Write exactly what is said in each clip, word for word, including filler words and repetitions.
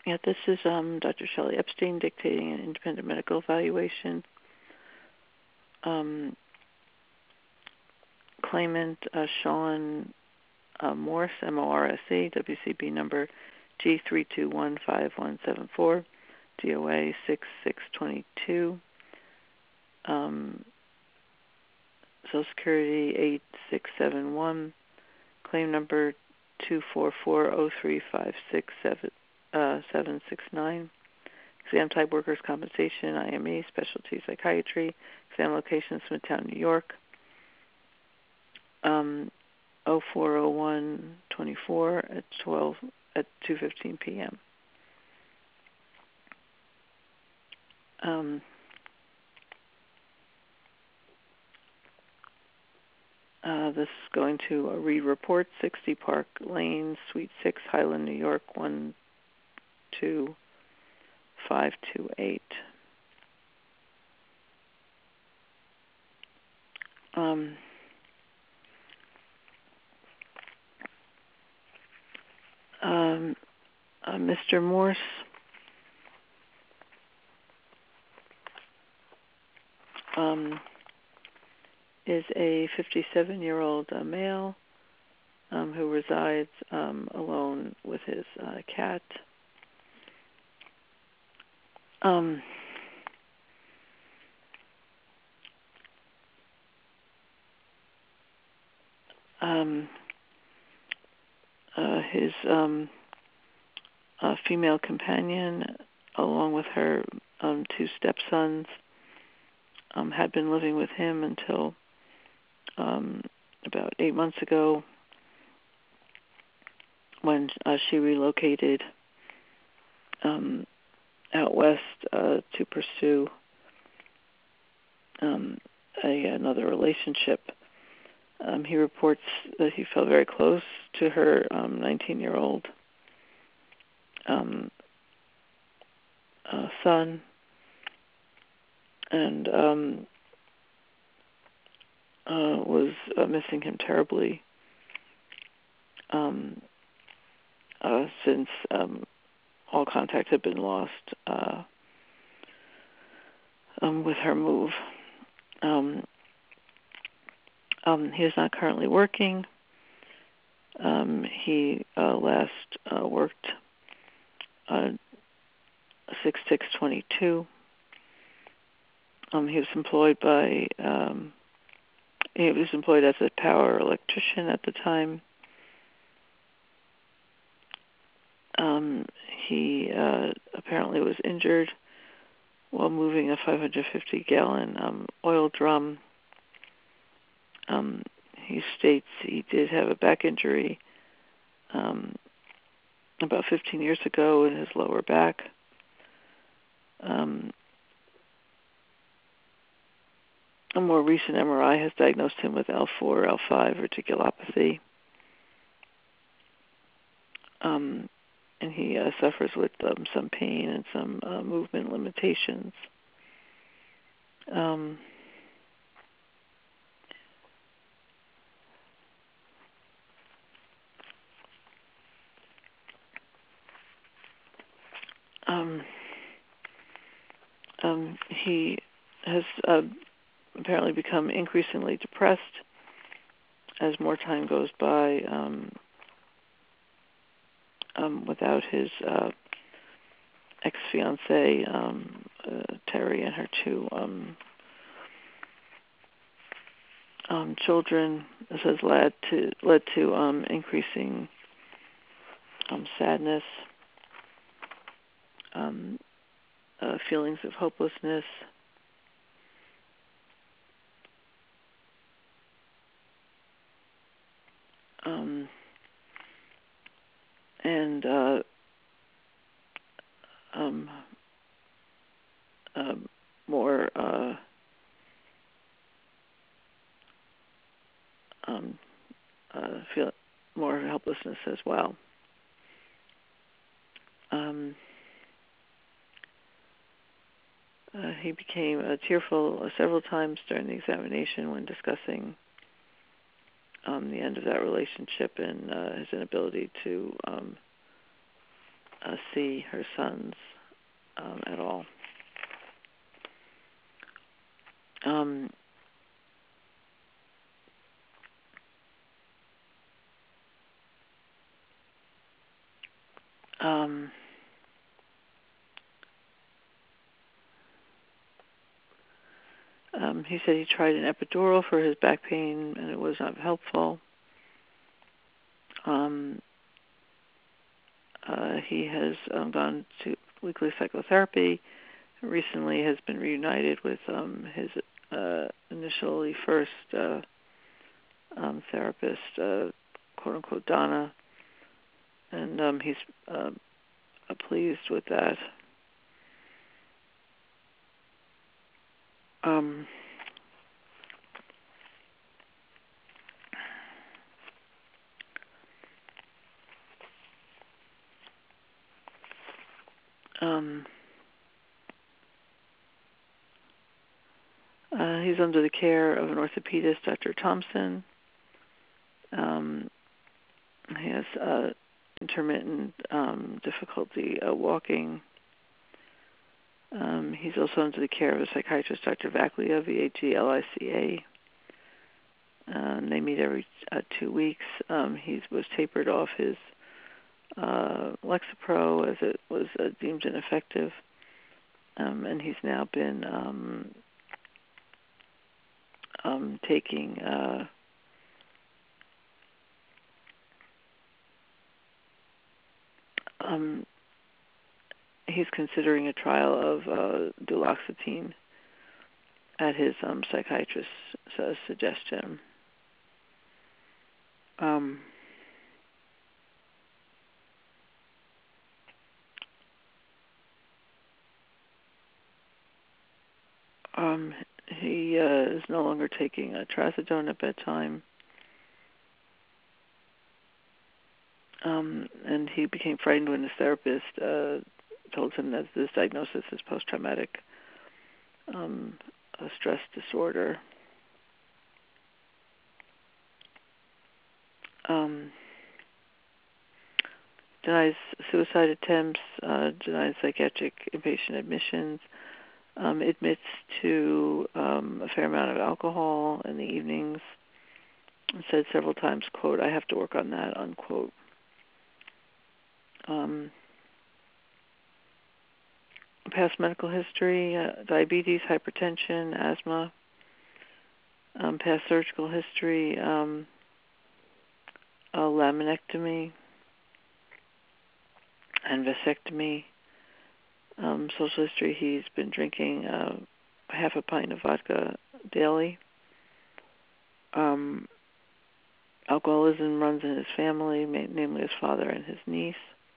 Yeah, this is um, Doctor Shelley Epstein dictating an independent medical evaluation. Um, claimant uh, Sean uh, Morse, M O R S E, W C B number G three two one five one seven four, D O A six six two two, um, Social Security eight six seven one, claim number two four four zero three five six seven six nine. Exam type workers' compensation, I M E, specialty psychiatry. Exam location, Smithtown, New York. Um, oh four oh one twenty-four at twelve at two fifteen p.m. Um, uh, this is going to uh, read report sixty Park Lane, Suite six, Highland, New York one two five two eight. Um, um, uh, Mister Morse um, is a fifty-seven-year-old uh, male um, who resides um, alone with his uh, cat. Um, um, uh, his um, uh, female companion, along with her um, two stepsons, um, had been living with him until um, about eight months ago, when uh, she relocated um, out west uh, to pursue um, a, another relationship. Um, he reports that he felt very close to her um, nineteen-year-old um, uh, son, and um, uh, was uh, missing him terribly um, uh, since um, all contact had been lost uh, um, with her move. Um, um, he is not currently working. Um, he uh, last uh, worked uh, six six twenty-two. Um, he was employed by um, he was employed as a power electrician at the time. Um, he uh, apparently was injured while moving a five hundred fifty gallon um, oil drum. Um, he states he did have a back injury um, about fifteen years ago in his lower back. Um, a more recent M R I has diagnosed him with L four, L five reticulopathy. Um, and he uh, suffers with um, some pain and some uh, movement limitations. Um, um, um, he has uh, apparently become increasingly depressed as more time goes by um, um, without his uh, ex-fiancée, um, uh, Terry, and her two um, um, children. This has led to led to um, increasing um, sadness, um, uh, feelings of hopelessness, um, and uh, um, uh, more uh, um, uh, feel more helplessness as well. Um, uh, he became uh, tearful uh, several times during the examination when discussing um, the end of that relationship and uh, his inability to um, uh, see her sons um, at all. Um, um, um, he said he tried an epidural for his back pain and it was not helpful. Um, uh, he has um, gone to weekly psychotherapy. Recently has been reunited with um, his uh, initially first uh, um, therapist, uh, quote unquote Donna, and um, he's uh, pleased with that. Um, um, uh, he's under the care of an orthopedist, Doctor Thompson. Um, he has uh, intermittent um, difficulty uh, walking. Um, he's also under the care of a psychiatrist, Doctor Vaclia, V A G L I C A. Um, they meet every uh, two weeks. Um, he was tapered off his uh, Lexapro as it was uh, deemed ineffective, um, and he's now been um, um, taking uh, um, he's considering a trial of uh, duloxetine at his um, psychiatrist's uh, suggestion. Um, um, he uh, is no longer taking a trazodone at bedtime, um, and he became frightened when his therapist uh, told him that this diagnosis is post-traumatic um, uh, stress disorder. Um, denies suicide attempts, uh, denies psychiatric inpatient admissions, um, admits to um, a fair amount of alcohol in the evenings, and said several times, quote, I have to work on that, unquote. Um, past medical history, uh, diabetes, hypertension, asthma, um, past surgical history, um, a laminectomy and vasectomy. Um, social history, he's been drinking uh, half a pint of vodka daily. Um, alcoholism runs in his family, namely his father and his niece.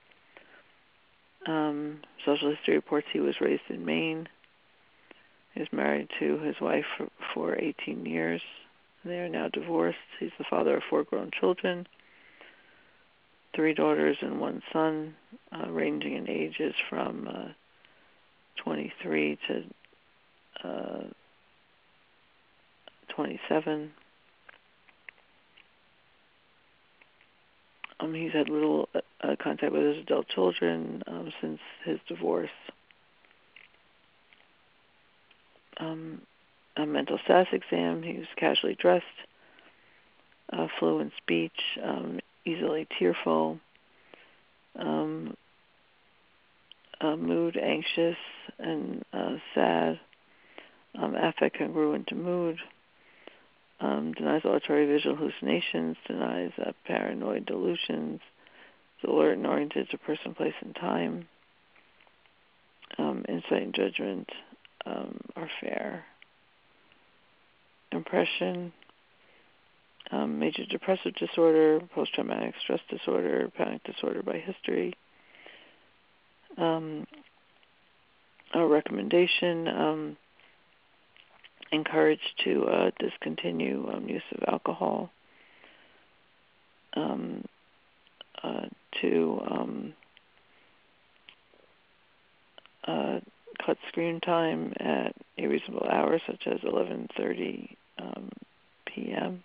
Um, social history reports he was raised in Maine. He was married to his wife for, for eighteen years. They are now divorced. He's the father of four grown children, three daughters and one son, uh, ranging in ages from uh, twenty-three to uh, twenty-seven. Um, he's had little uh, contact with his adult children um, since his divorce. Um, a mental status exam. He was casually dressed, uh, fluent speech, um, easily tearful, um, uh, mood anxious and uh, sad, um, affect congruent to mood, um, denies auditory visual hallucinations, denies uh, paranoid delusions, is alert and oriented to person, place, and time. Um, insight and judgment um, are fair. Impression, um, major depressive disorder, post-traumatic stress disorder, panic disorder by history. Um, a recommendation, um, encouraged to uh, discontinue um, use of alcohol, um, uh, to um, uh, cut screen time at a reasonable hour, such as eleven thirty um, p.m.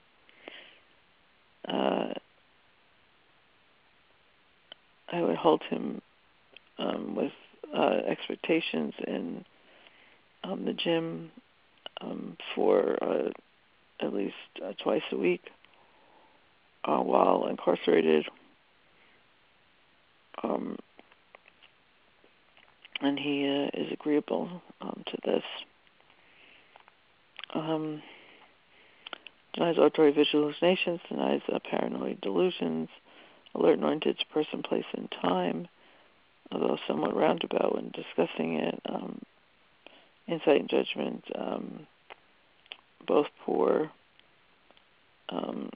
Uh, I would hold him um, with uh, expectations in um, the gym um, for uh, at least uh, twice a week uh, while incarcerated. Um, and he uh, is agreeable um, to this. Um, denies auditory visual hallucinations, denies uh, paranoid delusions, alert and oriented to person, place, and time, although somewhat roundabout when discussing it. Um, insight and judgment, um, both poor. Um,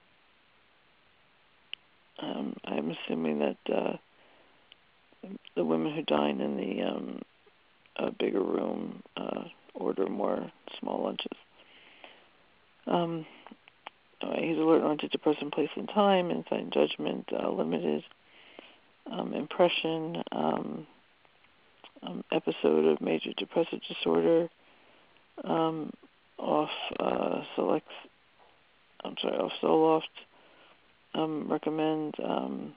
um, I'm assuming that uh, the women who dine in the um, uh, bigger room uh, order more small lunches. Um, uh, he's alert and oriented to person, place, and time. Insight and judgment, uh, limited. Um, impression, um, um, episode of major depressive disorder, um, off uh, selects, I'm sorry, off Zoloft, um, recommend um,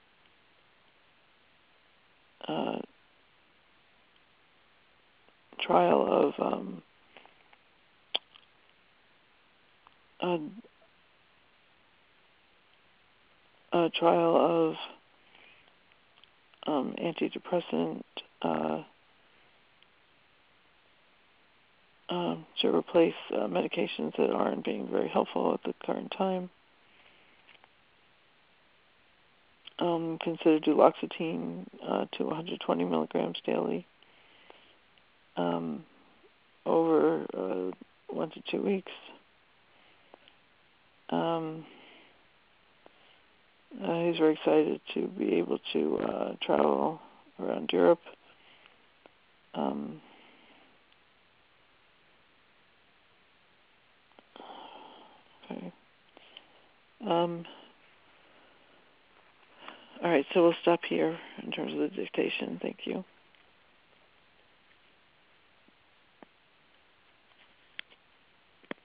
uh, trial of um, a, a trial of um, antidepressant uh, um, to replace uh, medications that aren't being very helpful at the current time. Um, consider duloxetine uh, to one hundred twenty milligrams daily um, over uh, one to two weeks. Um, uh, he's very excited to be able to uh, travel around Europe. Um, okay. Um, all right, so we'll stop here in terms of the dictation. Thank you.